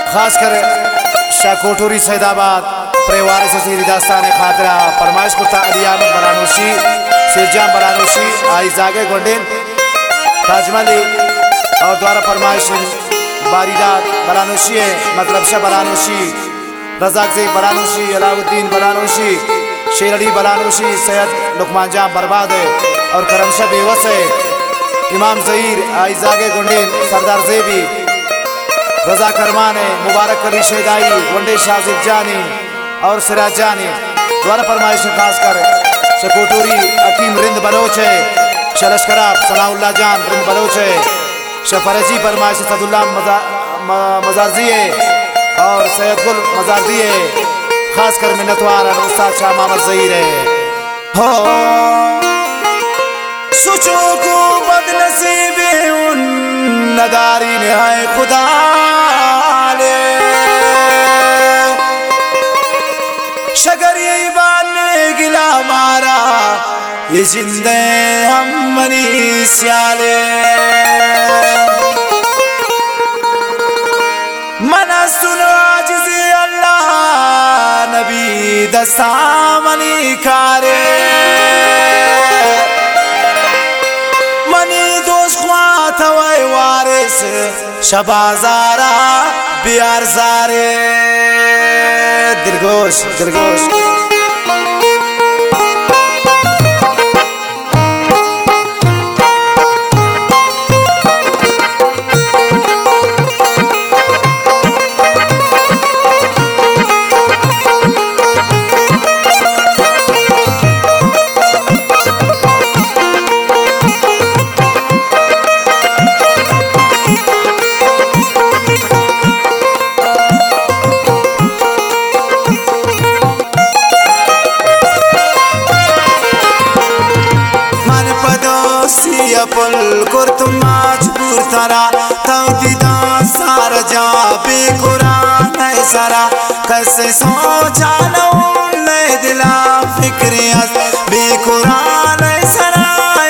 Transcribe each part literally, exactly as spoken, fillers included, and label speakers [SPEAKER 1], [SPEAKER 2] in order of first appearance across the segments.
[SPEAKER 1] खासकर शाकोटूरी सैदाबाद परिवार ससीरी दास्तान खातरा फरमाइश करता अलियाम बरानोशी शेरजान बरानोशी आइजागे गोंडेन ताजमली और द्वारा फरमाइश बारीदात बरानोशी है मतलब शाह बरानोशी रजाक ज़ेब बरानोशी अलाउद्दीन बरानोशी शेर अली बरानोशी सैयद लुकमान जान बर्बाद है और करमशाह बेवस है इमाम ज़हीर आइजागे गोंडेन सरदार ज़ेबी रजा करमान है मुबारक अली शेदाई गोंडे शाजिब जानी और सिराज जानी द्वारा फरमाइश खास कर शकोटूरी अकीम रिंद बलोच है शलशकराब सनाउल्ला जान रिंद बलोच है शफरजी फरमाइश सदुल्ला मजारजी है और सैयद गुल मजारदी है खास कर मिन्नतवार उस्ताद शाह मोहम्मद ज़हीर है हो सोचो को बदनसीबे उन नदारी ने है खुदा ले शगर ये बाने गिला मारा ये जिंदे हम मनी स्याले मना सुनो आज से अल्लाह नबी दसामनी कारे मनी दोस्त ख्वात हवाई वारिस शबाजारा बियार सारे दिलगोश दिलगोश पल कर तुम मजबूर तारा तौदीदा सारा जा बेकुरान है सारा कैसे सोचा नए दिला फिक्र बेकुरान है सारा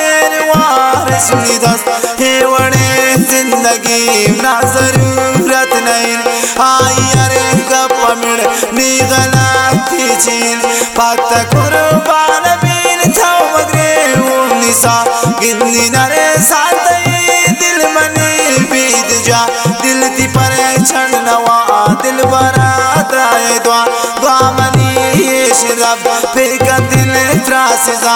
[SPEAKER 1] वारिस निदस हे वड़े जिंदगी ना जरूरत नहीं आई अरे गप मिल नी गलती चीन पत कुर्बान बीन था मगरे उन्नीसा गिन्नी नरे साथ दिल मनी बीत जा दिल ती परे छन नवा दिल बरात आए दुआ दुआ मनी ये शरब फेक दिल त्रासजा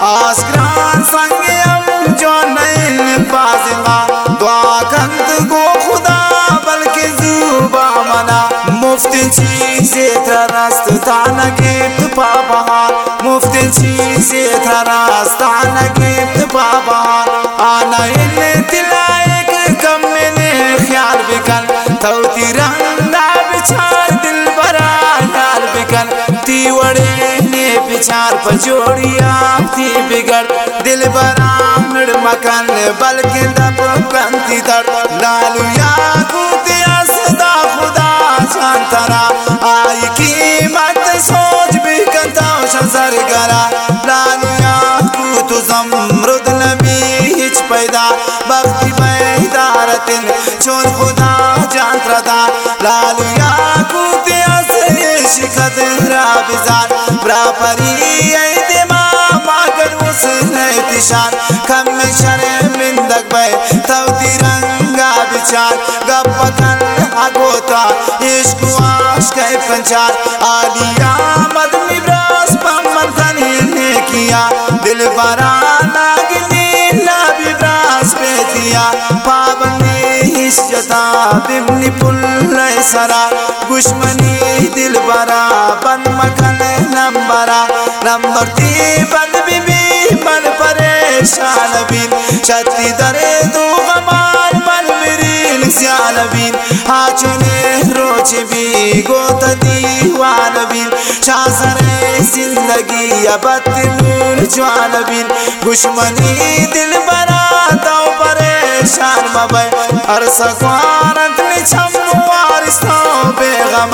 [SPEAKER 1] आसमान संगे हम जो नहीं बाज़िमा दुआ कंद को खुदा बल्कि जुबा मना मुफ्ती चीज़े त्रास्त ताना गिफ्ट पापा मुफ्ती चीज़े त्रास्त ताना गिफ्ट पापा आना इन्हें दिलाएक कम मैंने ख्याल बिकन तो तिरंगा बिचार दिल बरा ख्याल बिकन ती वड़े ने बिचार पर जोड़िया थी बिगड़ दिल बरा मिड़ मकान बल्कि दब कंती दर लालू या कुतिया सदा खुदा शांतरा आई कीमत सोच भी कंता शजर गरा लालू या कुतु जमरुद नबी हिच पैदा बख्ती पैदारतिन चोर खुदा जानत्रदा लालू या कुतिया से शिकत राबिजान ब्रापरी ऐतिमा मागर उसने तिशान कम शर्मिंदक बै तव तिरंगा बिचार गपकन अगोता इश्क आश के पंचार आलिया मदनी ब्रास पमन खनी ने किया दिल बरा नागिनी नबी ब्रास पे दिया पाबंदी इज्जता बिमनी पुल्ले सरा दुश्मनी दिल बरा बन मखन नंबरा नंबर ती बन बीबी मन परेशान बिन छत्ती दरे दो गमार मन मिरिल सियान बिन हाचुने रोज भी गोत दीवान बिन शासरे जिंदगी अबत नूर जवान बिन दुश्मनी दिल बरा दो परेशान मबै हर सवारत में छम वारिस तो बेगम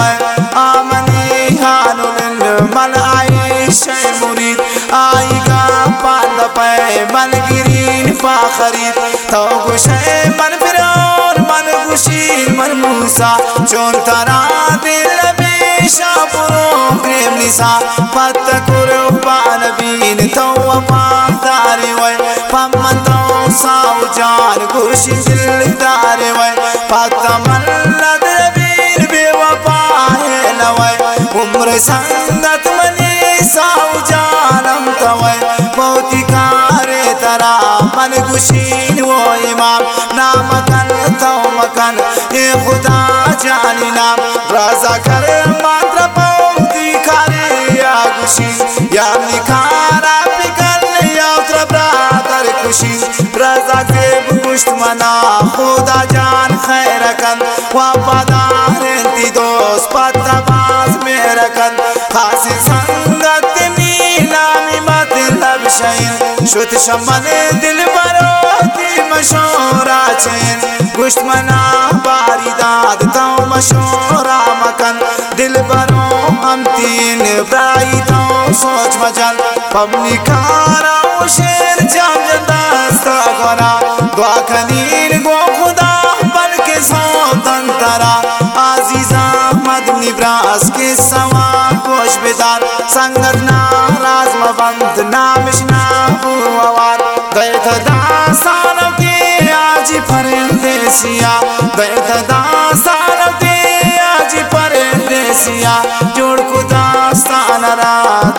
[SPEAKER 1] आमनी हानुन मन आई शे मुरीद आईगा पांद पे मन गिरीन पा खरीद तो गुशे मन फिर और मन गुशी من موسا چون ترا دل بیشا پروگرام نیسا پتا کرو بانبین تو وفاداری وی پمن تو ساو جان گوشی دل داری وی پتا من لدر بین بی وفا ہے لوی عمر سنگت منی ساو جانم توی موتی کارے ترا من گوشین و امام نام کن تو مکن اے خدا جانی نام رضا کر ماتر موتی کارے یا گوشین یا نکارا بکن یا اتر برادر کشین رضا کے گوشت منا خدا جان خیر کن وفادار انتی دوست پتہ باز میرا کن خاصی سنگت نیلامی مطلب شین شد شمن دل بروتی مشورہ چین گوشت منا باری داد تو مشورہ مکن دل برو ہم تین برائی تو سوچ مجل پبنی کارا و شیر جام جدستا گونا دعا کنین گو خدا بن کے سوتن ترا عزیزا مدنی براس کے سوا کوش بدار سنگت ناراض مبند نامش نابوار گئے تھا داستانم کے آج پردیسیا گئے تھا داستانم کے آج پردیسیا جوڑ کو داستان را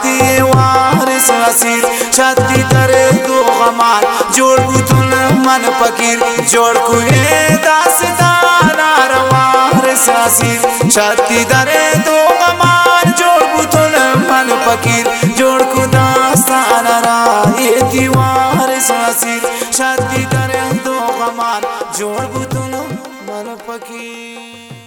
[SPEAKER 1] دیوارس اسیر شدی تر دو غمان جوڑ کو تن من فقیر جوڑ کو اے داستان روارس اسیر شدی تر دو غمان جوڑ کو تن من فقیر جوڑ کو داستان را دیوارس اسیر شدی تر دو غمان جوڑ کو تن من فقیر